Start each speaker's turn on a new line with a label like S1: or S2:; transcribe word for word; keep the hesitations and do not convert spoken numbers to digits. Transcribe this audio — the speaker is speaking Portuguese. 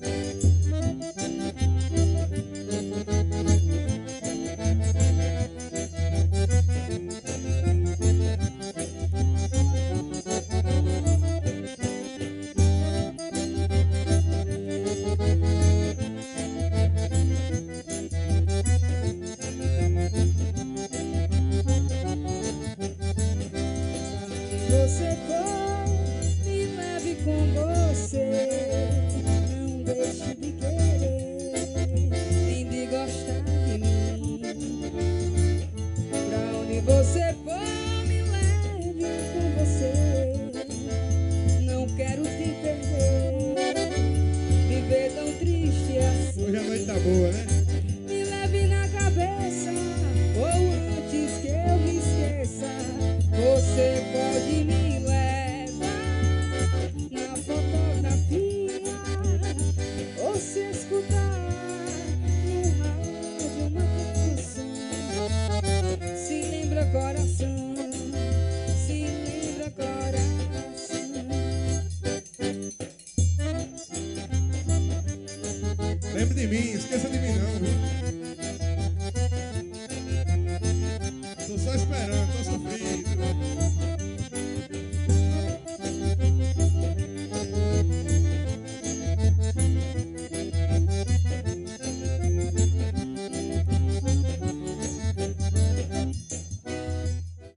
S1: Você for, me leve com você. Não deixe de querer, nem de gostar de mim. Pra onde você for, me leve com você. Não quero te perder, viver tão triste assim.
S2: Hoje a noite tá boa, né?
S1: Me leve na cabeça, ou antes que eu me esqueça. Você pode me levar na fotografia, ou se escutar no rádio uma canção. Se lembra coração, se lembra coração.
S2: Lembre de mim, esqueça de